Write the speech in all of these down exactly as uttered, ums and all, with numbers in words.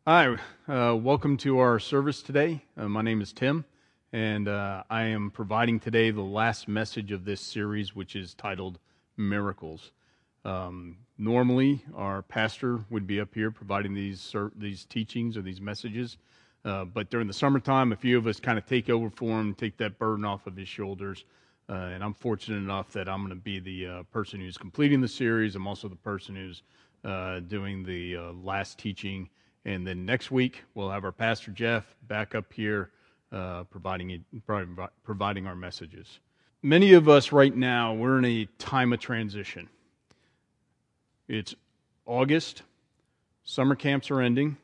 Hi, uh, welcome to our service today. Uh, my name is Tim, and uh, I am providing today the last message of this series, which is titled Miracles. Um, normally, our pastor would be up here providing these these teachings or these messages, uh, but during the summertime, a few of us kind of take over for him, take that burden off of his shoulders, uh, and I'm fortunate enough that I'm going to be the uh, person who's completing the series. I'm also the person who's uh, doing the uh, last teaching. And then next week, we'll have our Pastor Jeff back up here uh, providing providing our messages. Many of us right now, we're in a time of transition. It's August. Summer camps are ending.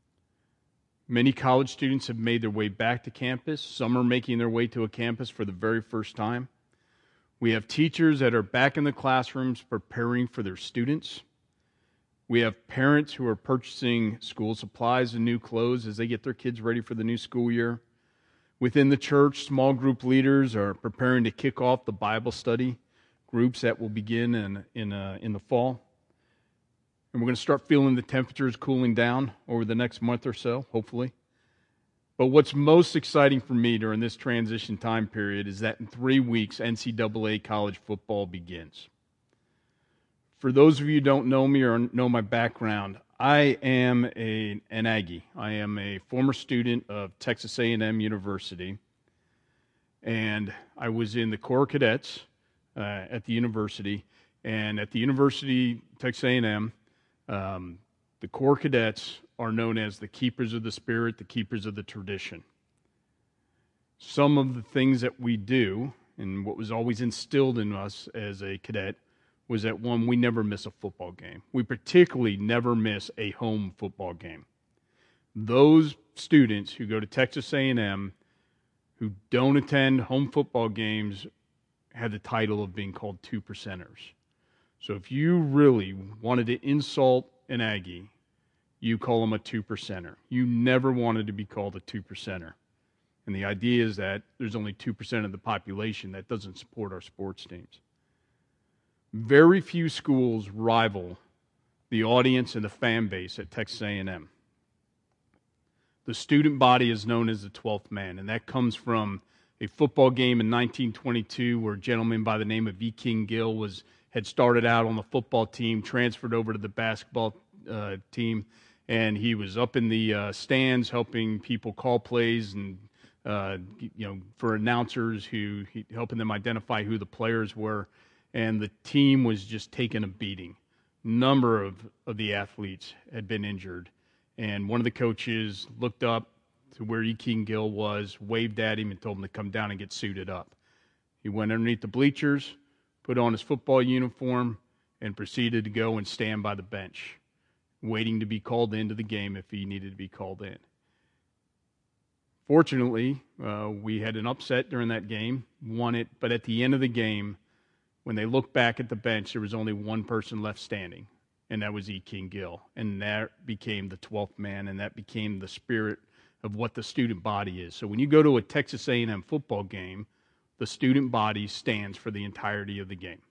Many college students have made their way back to campus. Some are making their way to a campus for the very first time. We have teachers that are back in the classrooms preparing for their students. We have parents who are purchasing school supplies and new clothes as they get their kids ready for the new school year. Within the church, small group leaders are preparing to kick off the Bible study groups that will begin in in, uh, in the fall. And we're going to start feeling the temperatures cooling down over the next month or so, hopefully. But what's most exciting for me during this transition time period is that in three weeks, N C double A college football begins. For those of you who don't know me or know my background, I am a, an Aggie. I am a former student of Texas A and M University, and I was in the Corps Cadets uh, at the university. And at the University, Texas A and M, um, the Corps Cadets are known as the keepers of the spirit, the keepers of the tradition. Some of the things that we do, and what was always instilled in us as a cadet, was that, one, we never miss a football game. We particularly never miss a home football game. Those students who go to Texas A and M who don't attend home football games had the title of being called two percenters. So if you really wanted to insult an Aggie, you call them a two percenter. You never wanted to be called a two percenter. And the idea is that there's only two percent of the population that doesn't support our sports teams. Very few schools rival the audience and the fan base at Texas A and M. The student body is known as the twelfth man, and that comes from a football game in nineteen twenty-two where a gentleman by the name of E. King Gill was had started out on the football team, transferred over to the basketball uh, team, and he was up in the uh, stands helping people call plays and uh, you know for announcers who he, helping them identify who the players were. And the team was just taking a beating. Number of, of the athletes had been injured. And one of the coaches looked up to where E. King Gill was, waved at him, and told him to come down and get suited up. He went underneath the bleachers, put on his football uniform, and proceeded to go and stand by the bench, waiting to be called into the game if he needed to be called in. Fortunately, uh, we had an upset during that game, won it, but at the end of the game, when they looked back at the bench, there was only one person left standing, and that was E. King Gill. And that became the twelfth man, and that became the spirit of what the student body is. So when you go to a Texas A and M football game, the student body stands for the entirety of the game.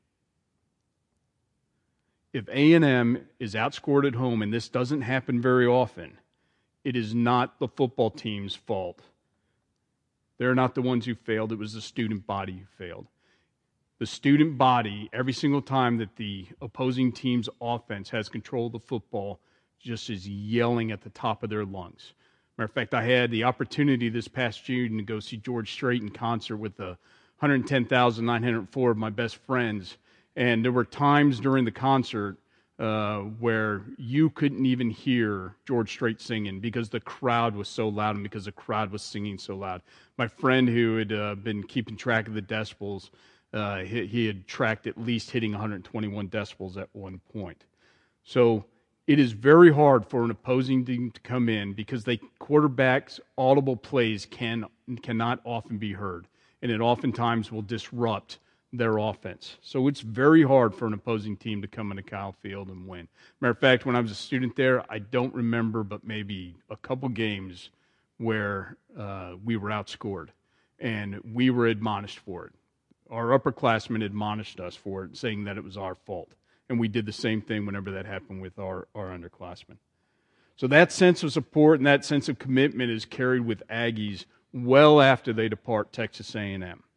If A and M is outscored at home, and this doesn't happen very often, it is not the football team's fault. They're not the ones who failed. It was the student body who failed. The student body, every single time that the opposing team's offense has control of the football, just is yelling at the top of their lungs. Matter of fact, I had the opportunity this past June to go see George Strait in concert with the one hundred ten thousand nine hundred four of my best friends. And there were times during the concert uh, where you couldn't even hear George Strait singing because the crowd was so loud and because the crowd was singing so loud. My friend who had uh, been keeping track of the decibels, Uh, he, he had tracked at least hitting one hundred twenty-one decibels at one point. So it is very hard for an opposing team to come in because they quarterbacks' audible plays can cannot often be heard, and it oftentimes will disrupt their offense. So it's very hard for an opposing team to come into Kyle Field and win. Matter of fact, when I was a student there, I don't remember, but maybe a couple games where uh, we were outscored, and we were admonished for it. Our upperclassmen admonished us for it, saying that it was our fault. And we did the same thing whenever that happened with our, our underclassmen. So that sense of support and that sense of commitment is carried with Aggies well after they depart Texas A and M.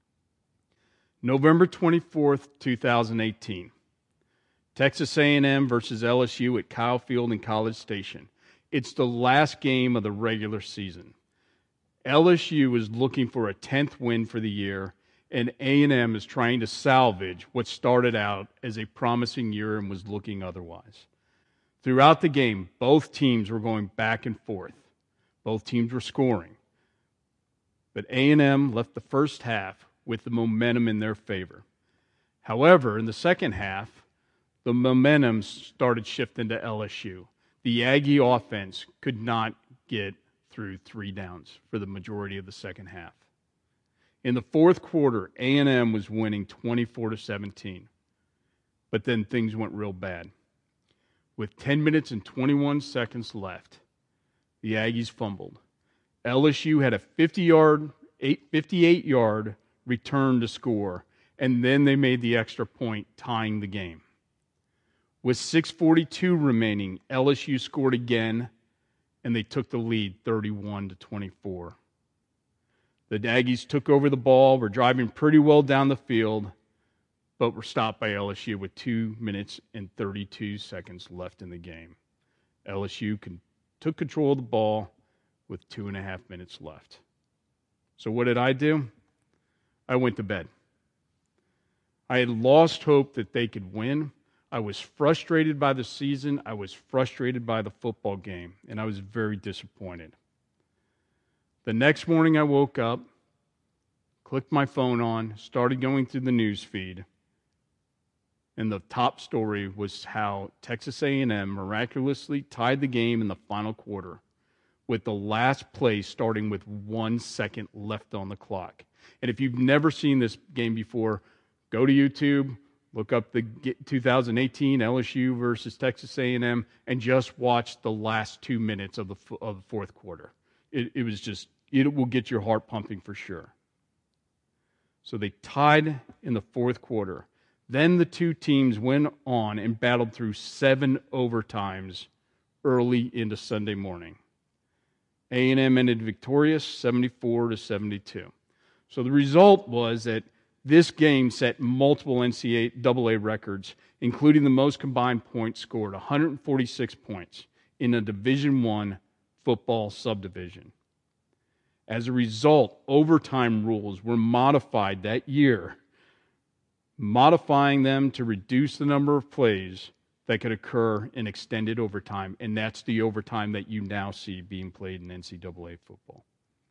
November twenty-fourth, twenty eighteen. Texas A and M versus L S U at Kyle Field in College Station. It's the last game of the regular season. L S U is looking for a tenth win for the year, and A and M is trying to salvage what started out as a promising year and was looking otherwise. Throughout the game, both teams were going back and forth. Both teams were scoring. But A and M left the first half with the momentum in their favor. However, in the second half, the momentum started shifting to L S U. The Aggie offense could not get through three downs for the majority of the second half. In the fourth quarter, A and M was winning twenty-four to seventeen. But then things went real bad. With ten minutes and twenty-one seconds left, the Aggies fumbled. L S U had a fifty-yard, fifty-eight-yard return to score, and then they made the extra point, tying the game. With six forty-two remaining, L S U scored again, and they took the lead thirty-one to twenty-four. The Aggies took over the ball, were driving pretty well down the field, but were stopped by L S U with two minutes and thirty-two seconds left in the game. L S U can, took control of the ball with two and a half minutes left. So what did I do? I went to bed. I had lost hope that they could win. I was frustrated by the season. I was frustrated by the football game, and I was very disappointed. The next morning I woke up, clicked my phone on, started going through the news feed, and the top story was how Texas A and M miraculously tied the game in the final quarter with the last play starting with one second left on the clock. And if you've never seen this game before, go to YouTube, look up the two thousand eighteen L S U versus Texas A and M, and just watch the last two minutes of the of the fourth quarter. It, it was just, it will get your heart pumping for sure. So they tied in the fourth quarter. Then the two teams went on and battled through seven overtimes early into Sunday morning. A and M ended victorious, seventy-four to seventy-two. So the result was that this game set multiple N C double A records, including the most combined points scored, one hundred forty-six points, in a Division I football subdivision. As a result, overtime rules were modified that year, modifying them to reduce the number of plays that could occur in extended overtime, and that's the overtime that you now see being played in N C double A football.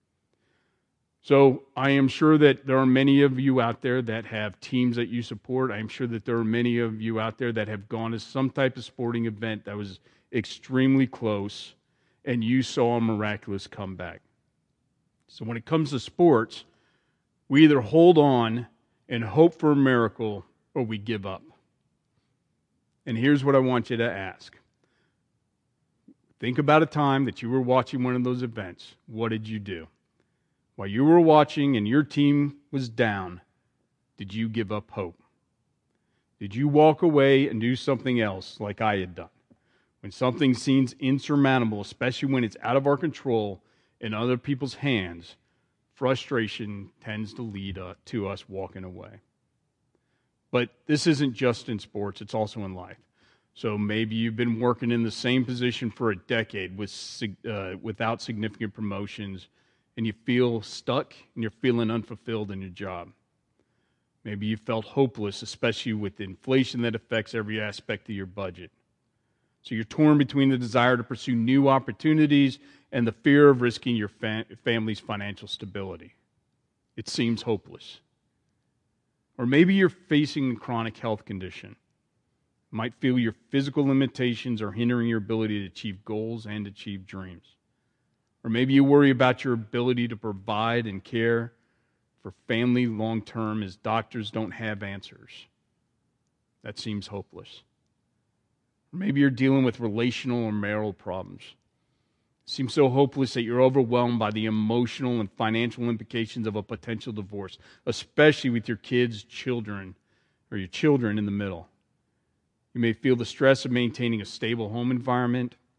So I am sure that there are many of you out there that have teams that you support. I am sure that there are many of you out there that have gone to some type of sporting event that was extremely close, and you saw a miraculous comeback. So when it comes to sports, we either hold on and hope for a miracle, or we give up. And here's what I want you to ask. Think about a time that you were watching one of those events. What did you do? While you were watching and your team was down, did you give up hope? Did you walk away and do something else like I had done? When something seems insurmountable, especially when it's out of our control in other people's hands, frustration tends to lead uh, to us walking away. But this isn't just in sports, it's also in life. So maybe you've been working in the same position for a decade with, uh, without significant promotions, and you feel stuck and you're feeling unfulfilled in your job. Maybe you felt hopeless, especially with inflation that affects every aspect of your budget. So you're torn between the desire to pursue new opportunities and the fear of risking your fa- family's financial stability. It seems hopeless. Or maybe you're facing a chronic health condition. You might feel your physical limitations are hindering your ability to achieve goals and achieve dreams. Or maybe you worry about your ability to provide and care for family long term as doctors don't have answers. That seems hopeless. Or maybe you're dealing with relational or marital problems. It seems so hopeless that you're overwhelmed by the emotional and financial implications of a potential divorce, especially with your kids, children, or your children in the middle. You may feel the stress of maintaining a stable home environment,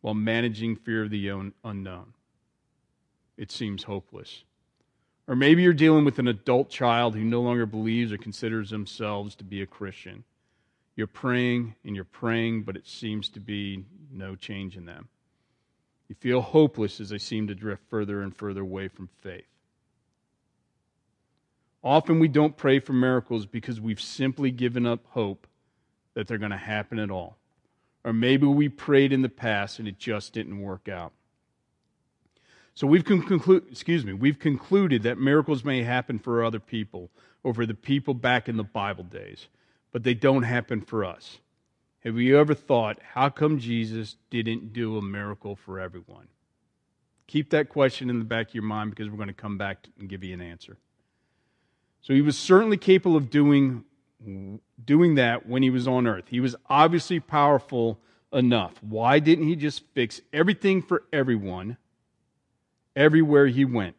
while managing fear of the un- unknown. It seems hopeless. Or maybe you're dealing with an adult child who no longer believes or considers themselves to be a Christian. You're praying and you're praying, but it seems to be no change in them. You feel hopeless as they seem to drift further and further away from faith. Often we don't pray for miracles because we've simply given up hope that they're going to happen at all. Or maybe we prayed in the past and it just didn't work out. So we've conclu- excuse me, we've concluded that miracles may happen for other people or for the people back in the Bible days, but they don't happen for us. Have you ever thought, how come Jesus didn't do a miracle for everyone? Keep that question in the back of your mind because we're going to come back and give you an answer. So he was certainly capable of doing, doing that when he was on earth. He was obviously powerful enough. Why didn't he just fix everything for everyone everywhere he went?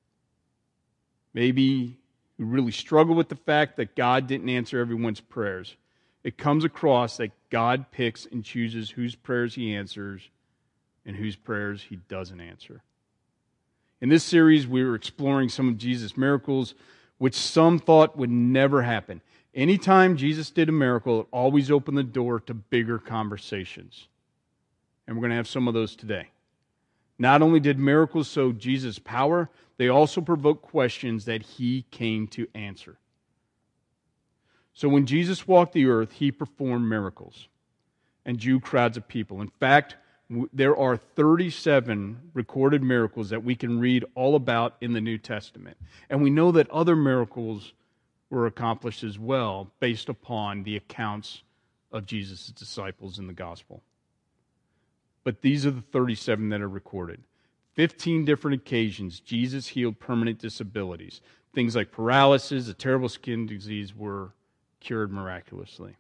Maybe he really struggled with the fact that God didn't answer everyone's prayers. It comes across that God picks and chooses whose prayers he answers and whose prayers he doesn't answer. In this series, we were exploring some of Jesus' miracles, which some thought would never happen. Anytime Jesus did a miracle, it always opened the door to bigger conversations. And we're going to have some of those today. Not only did miracles show Jesus' power, they also provoked questions that he came to answer. So when Jesus walked the earth, he performed miracles and drew crowds of people. In fact, there are thirty-seven recorded miracles that we can read all about in the New Testament. And we know that other miracles were accomplished as well based upon the accounts of Jesus' disciples in the gospel. But these are the thirty-seven that are recorded. fifteen different occasions, Jesus healed permanent disabilities. Things like paralysis, a terrible skin disease were cured miraculously.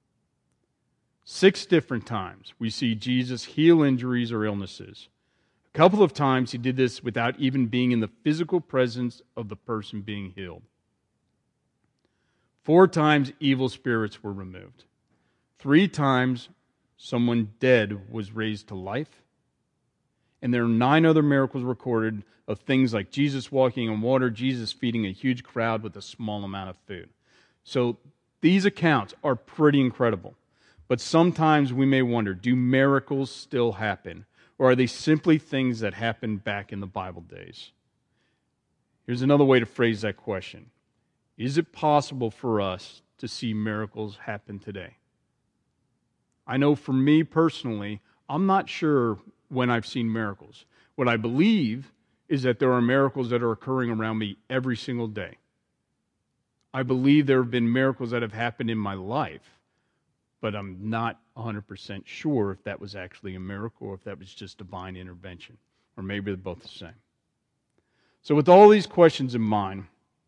Six different times we see Jesus heal injuries or illnesses. A couple of times he did this without even being in the physical presence of the person being healed. Four times evil spirits were removed. Three times someone dead was raised to life. And there are nine other miracles recorded of things like Jesus walking on water, Jesus feeding a huge crowd with a small amount of food. So these accounts are pretty incredible. But sometimes we may wonder, do miracles still happen? Or are they simply things that happened back in the Bible days? Here's another way to phrase that question. Is it possible for us to see miracles happen today? I know for me personally, I'm not sure when I've seen miracles. What I believe is that there are miracles that are occurring around me every single day. I believe there have been miracles that have happened in my life, but I'm not one hundred percent sure if that was actually a miracle or if that was just divine intervention, or maybe they're both the same. So with all these questions in mind,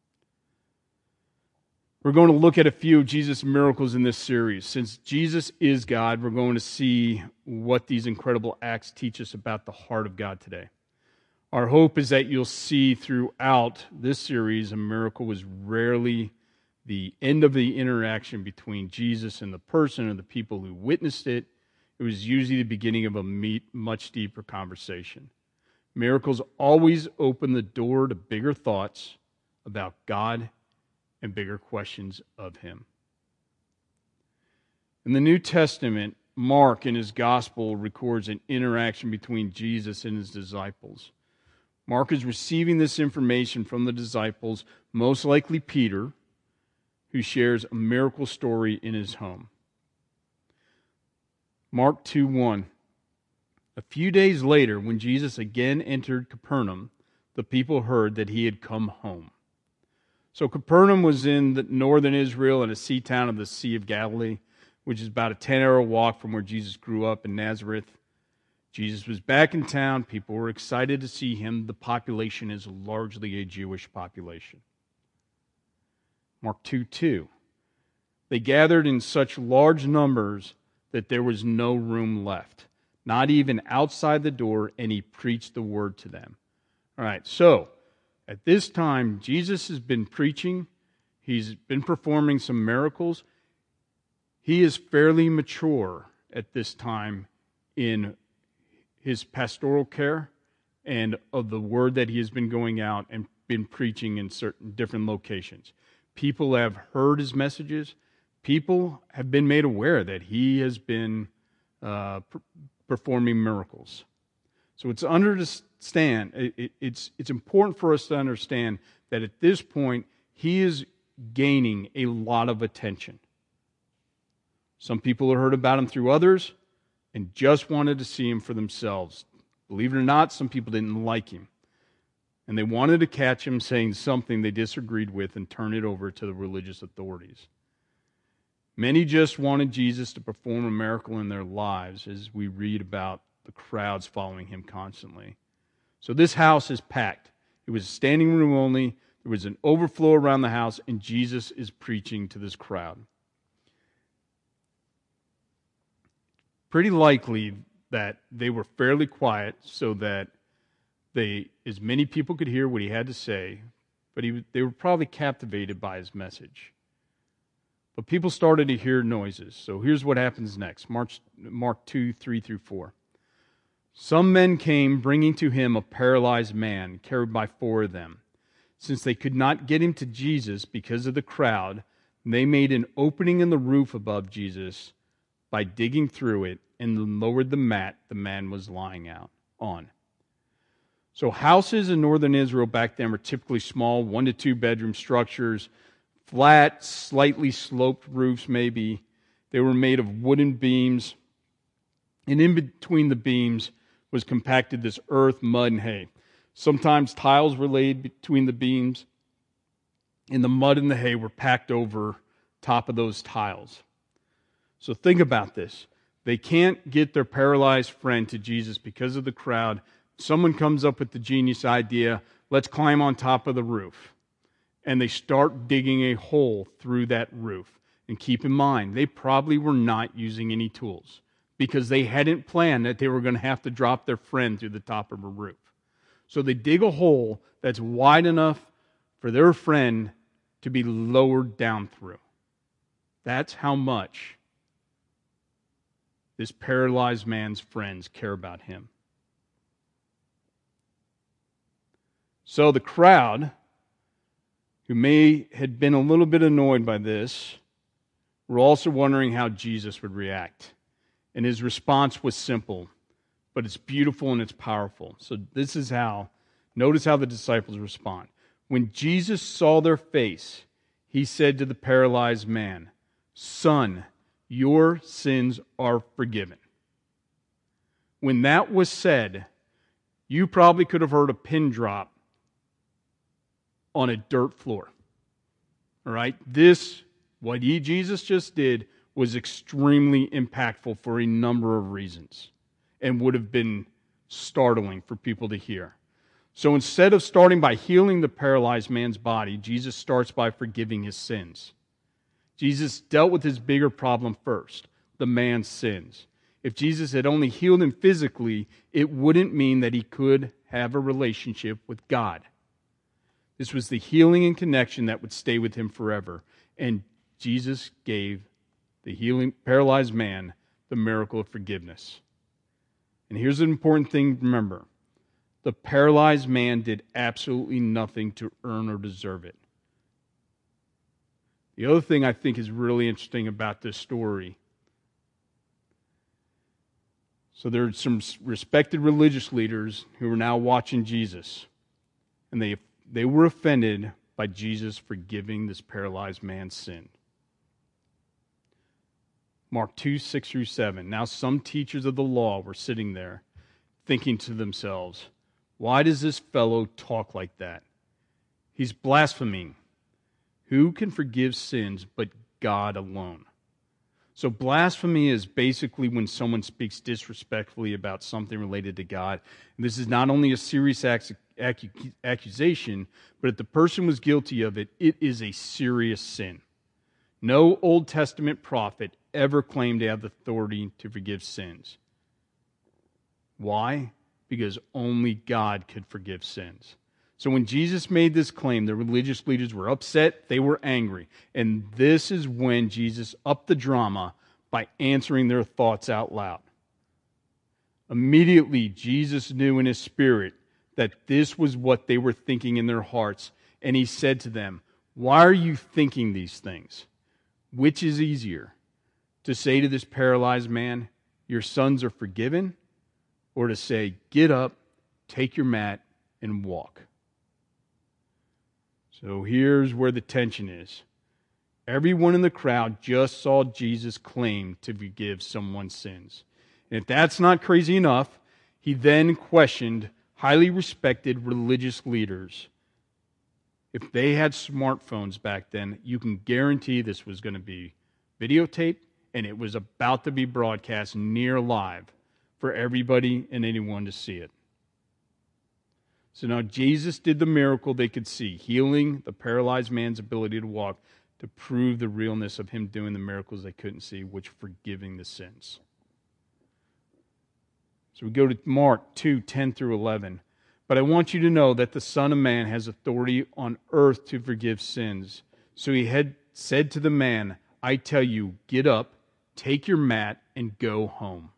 we're going to look at a few of Jesus' miracles in this series. Since Jesus is God, we're going to see what these incredible acts teach us about the heart of God today. Our hope is that you'll see throughout this series a miracle was rarely the end of the interaction between Jesus and the person or the people who witnessed it. It was usually the beginning of a meet, much deeper conversation. Miracles always open the door to bigger thoughts about God and bigger questions of Him. In the New Testament, Mark in his gospel records an interaction between Jesus and his disciples. Mark is receiving this information from the disciples, most likely Peter, who shares a miracle story in his home. Mark two one. A few days later, when Jesus again entered Capernaum, the people heard that he had come home. So Capernaum was in the northern Israel and a sea town of the Sea of Galilee, which is about a ten-hour walk from where Jesus grew up in Nazareth. Jesus was back in town. People were excited to see him. The population is largely a Jewish population. Mark two two. They gathered in such large numbers that there was no room left, not even outside the door, and he preached the word to them. All right, so at this time, Jesus has been preaching. He's been performing some miracles. He is fairly mature at this time in his pastoral care and of the word that he has been going out and been preaching in certain different locations. People have heard his messages. People have been made aware that he has been uh, per- performing miracles. So it's understand. It, it, it's it's important for us to understand that at this point he is gaining a lot of attention. Some people have heard about him through others and just wanted to see him for themselves. Believe it or not, some people didn't like him. And they wanted to catch him saying something they disagreed with and turn it over to the religious authorities. Many just wanted Jesus to perform a miracle in their lives, as we read about the crowds following him constantly. So this house is packed. It was standing room only. There was an overflow around the house, and Jesus is preaching to this crowd. Pretty likely that they were fairly quiet so that they, as many people could hear what he had to say, but he, they were probably captivated by his message. But people started to hear noises. So here's what happens next. Mark, Mark two, three through four. Some men came, bringing to him a paralyzed man, carried by four of them. Since they could not get him to Jesus because of the crowd, they made an opening in the roof above Jesus by digging through it and lowered the mat the man was lying out on. So houses in northern Israel back then were typically small, one to two bedroom structures, flat, slightly sloped roofs maybe. They were made of wooden beams, and in between the beams was compacted this earth, mud, and hay. Sometimes tiles were laid between the beams, and the mud and the hay were packed over top of those tiles. So think about this. They can't get their paralyzed friend to Jesus because of the crowd. Someone comes up with the genius idea, let's climb on top of the roof. And they start digging a hole through that roof. And keep in mind, they probably were not using any tools because they hadn't planned that they were going to have to drop their friend through the top of a roof. So they dig a hole that's wide enough for their friend to be lowered down through. That's how much this paralyzed man's friends care about him. So the crowd, who may had been a little bit annoyed by this, were also wondering how Jesus would react. And his response was simple, but it's beautiful and it's powerful. So this is how, notice how the disciples respond. When Jesus saw their face, he said to the paralyzed man, "Son, your sins are forgiven." When that was said, you probably could have heard a pin drop on a dirt floor. All right? This, what he, Jesus just did, was extremely impactful for a number of reasons and would have been startling for people to hear. So instead of starting by healing the paralyzed man's body, Jesus starts by forgiving his sins. Jesus dealt with his bigger problem first, the man's sins. If Jesus had only healed him physically, it wouldn't mean that he could have a relationship with God. This was the healing and connection that would stay with him forever. And Jesus gave the healing paralyzed man the miracle of forgiveness. And here's an important thing to remember. The paralyzed man did absolutely nothing to earn or deserve it. The other thing I think is really interesting about this story, so there are some respected religious leaders who are now watching Jesus, and they they were offended by Jesus forgiving this paralyzed man's sin. Mark two, six through seven. Now some teachers of the law were sitting there, thinking to themselves, "Why does this fellow talk like that? He's blaspheming. Who can forgive sins but God alone?" So blasphemy is basically when someone speaks disrespectfully about something related to God. And this is not only a serious accu- accusation, but if the person was guilty of it, it is a serious sin. No Old Testament prophet ever claimed to have the authority to forgive sins. Why? Because only God could forgive sins. So when Jesus made this claim, the religious leaders were upset, they were angry. And this is when Jesus upped the drama by answering their thoughts out loud. Immediately, Jesus knew in his spirit that this was what they were thinking in their hearts. And he said to them, "Why are you thinking these things? Which is easier, to say to this paralyzed man, 'Your sons are forgiven,' or to say, 'Get up, take your mat, and walk'?" So here's where the tension is. Everyone in the crowd just saw Jesus claim to forgive someone's sins. And if that's not crazy enough, he then questioned highly respected religious leaders. If they had smartphones back then, you can guarantee this was going to be videotaped, and it was about to be broadcast near live for everybody and anyone to see it. So now Jesus did the miracle they could see, healing the paralyzed man's ability to walk, to prove the realness of him doing the miracles they couldn't see, which forgiving the sins. So we go to Mark two, ten through eleven. "But I want you to know that the Son of Man has authority on earth to forgive sins. So he had said to the man, 'I tell you, get up, take your mat, and go home.'"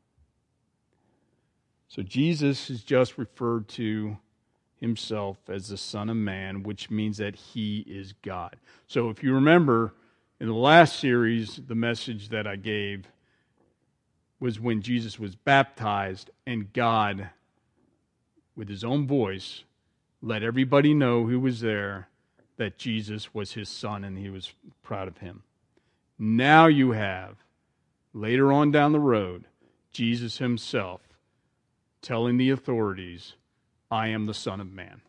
So Jesus is just referred to himself as the Son of Man, which means that he is God. So if you remember, in the last series, the message that I gave was when Jesus was baptized and God, with his own voice, let everybody know who was there that Jesus was his son and he was proud of him. Now you have, later on down the road, Jesus himself telling the authorities, "I am the Son of Man."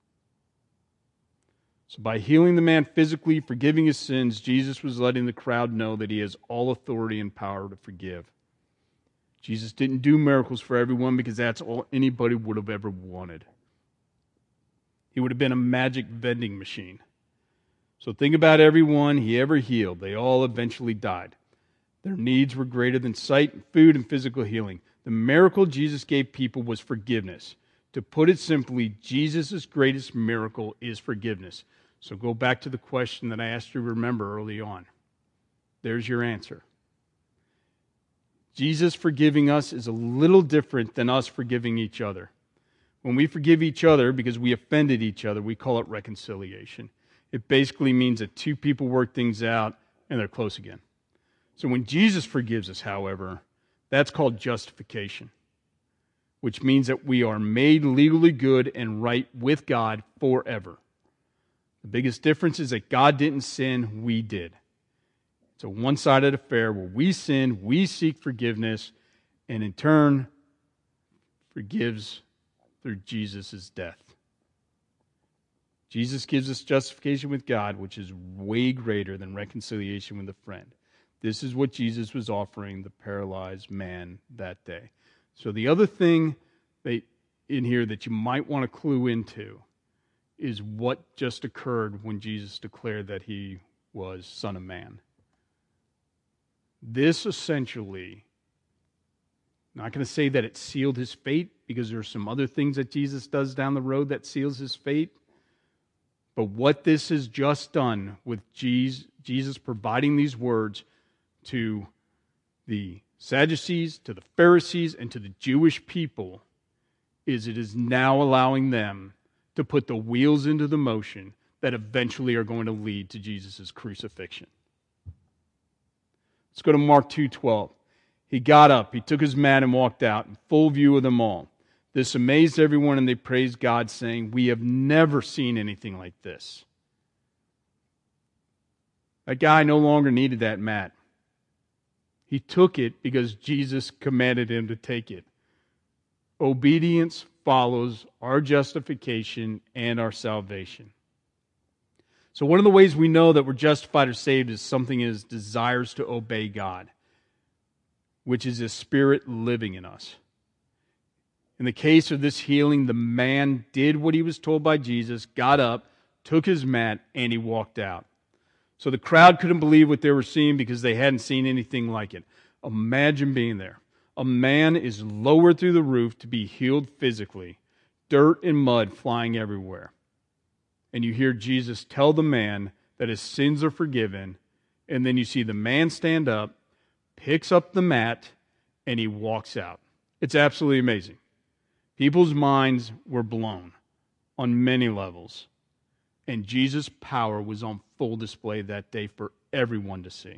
So by healing the man physically, forgiving his sins, Jesus was letting the crowd know that he has all authority and power to forgive. Jesus didn't do miracles for everyone because that's all anybody would have ever wanted. He would have been a magic vending machine. So think about everyone he ever healed. They all eventually died. Their needs were greater than sight, food, and physical healing. The miracle Jesus gave people was forgiveness. To put it simply, Jesus' greatest miracle is forgiveness. So go back to the question that I asked you to remember early on. There's your answer. Jesus forgiving us is a little different than us forgiving each other. When we forgive each other because we offended each other, we call it reconciliation. It basically means that two people work things out and they're close again. So when Jesus forgives us, however, that's called justification, which means that we are made legally good and right with God forever. The biggest difference is that God didn't sin, we did. It's a one-sided affair where we sin, we seek forgiveness, and in turn, forgives through Jesus' death. Jesus gives us justification with God, which is way greater than reconciliation with a friend. This is what Jesus was offering the paralyzed man that day. So the other thing that in here that you might want to clue into is what just occurred when Jesus declared that he was Son of Man. This essentially, not going to say that it sealed his fate, because there are some other things that Jesus does down the road that seals his fate. But what this has just done with Jesus providing these words to the Sadducees, to the Pharisees, and to the Jewish people is it is now allowing them to put the wheels into the motion that eventually are going to lead to Jesus' crucifixion. Let's go to Mark two twelve. He got up, he took his mat and walked out in full view of them all. This amazed everyone, and they praised God, saying, "We have never seen anything like this." That guy no longer needed that mat. He took it because Jesus commanded him to take it. Obedience follows our justification and our salvation. So one of the ways we know that we're justified or saved is something is desires to obey God, which is His Spirit living in us. In the case of this healing, the man did what he was told by Jesus, got up, took his mat, and he walked out. So the crowd couldn't believe what they were seeing because they hadn't seen anything like it. Imagine being there. A man is lowered through the roof to be healed physically, dirt and mud flying everywhere. And you hear Jesus tell the man that his sins are forgiven, and then you see the man stand up, picks up the mat, and he walks out. It's absolutely amazing. People's minds were blown on many levels, and Jesus' power was on full display that day for everyone to see.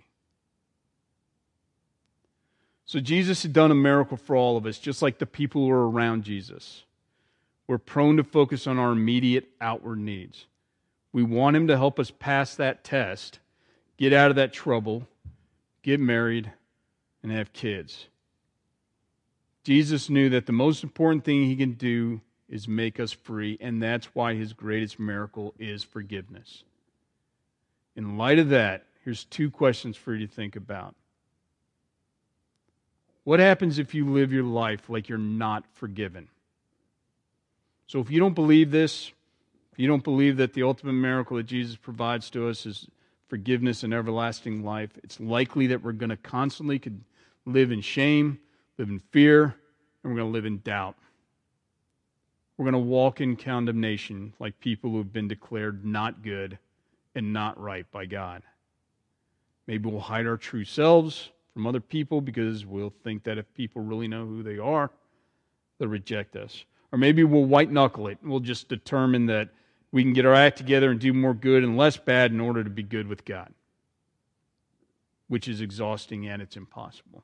So Jesus had done a miracle for all of us, just like the people who were around Jesus. We're prone to focus on our immediate outward needs. We want him to help us pass that test, get out of that trouble, get married, and have kids. Jesus knew that the most important thing he can do is make us free, and that's why his greatest miracle is forgiveness. In light of that, here's two questions for you to think about. What happens if you live your life like you're not forgiven? So if you don't believe this, if you don't believe that the ultimate miracle that Jesus provides to us is forgiveness and everlasting life, it's likely that we're going to constantly live in shame, live in fear, and we're going to live in doubt. We're going to walk in condemnation like people who have been declared not good and not right by God. Maybe we'll hide our true selves from other people because we'll think that if people really know who they are, they'll reject us. Or maybe we'll white-knuckle it and we'll just determine that we can get our act together and do more good and less bad in order to be good with God, which is exhausting and it's impossible.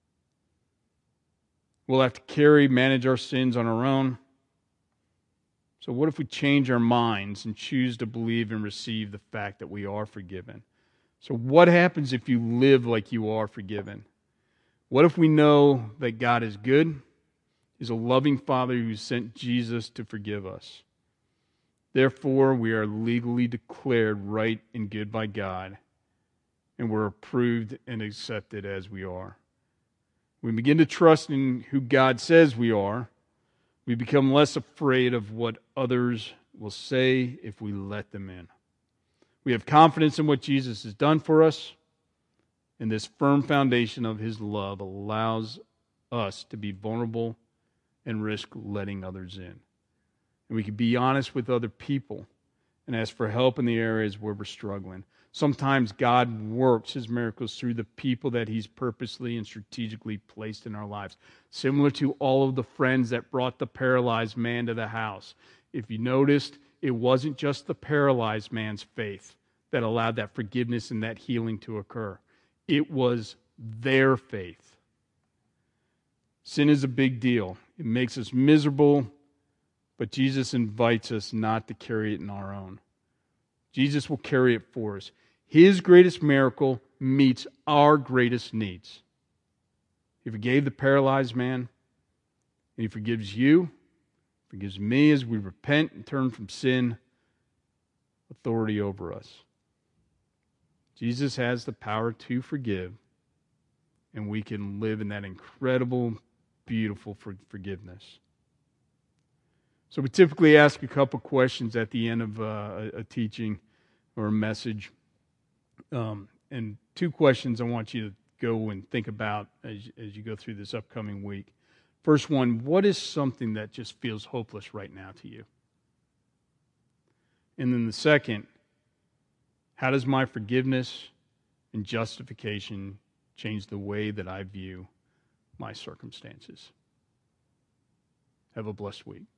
We'll have to carry, manage our sins on our own. So what if we change our minds and choose to believe and receive the fact that we are forgiven? So what happens if you live like you are forgiven? What if we know that God is good? He's a loving Father who sent Jesus to forgive us. Therefore, we are legally declared right and good by God, and we're approved and accepted as we are. We begin to trust in who God says we are. We become less afraid of what others will say if we let them in. We have confidence in what Jesus has done for us, and this firm foundation of his love allows us to be vulnerable and risk letting others in. And we can be honest with other people and ask for help in the areas where we're struggling. Sometimes God works his miracles through the people that he's purposely and strategically placed in our lives. Similar to all of the friends that brought the paralyzed man to the house. If you noticed, it wasn't just the paralyzed man's faith that allowed that forgiveness and that healing to occur. It was their faith. Sin is a big deal. It makes us miserable, but Jesus invites us not to carry it in our own. Jesus will carry it for us. His greatest miracle meets our greatest needs. He forgave the paralyzed man, and he forgives you, forgives me as we repent and turn from sin, authority over us. Jesus has the power to forgive, and we can live in that incredible, beautiful forgiveness. So we typically ask a couple questions at the end of uh, a, a teaching or a message. Um, and two questions I want you to go and think about as, as you go through this upcoming week. First one, what is something that just feels hopeless right now to you? And then the second, how does my forgiveness and justification change the way that I view my circumstances? Have a blessed week.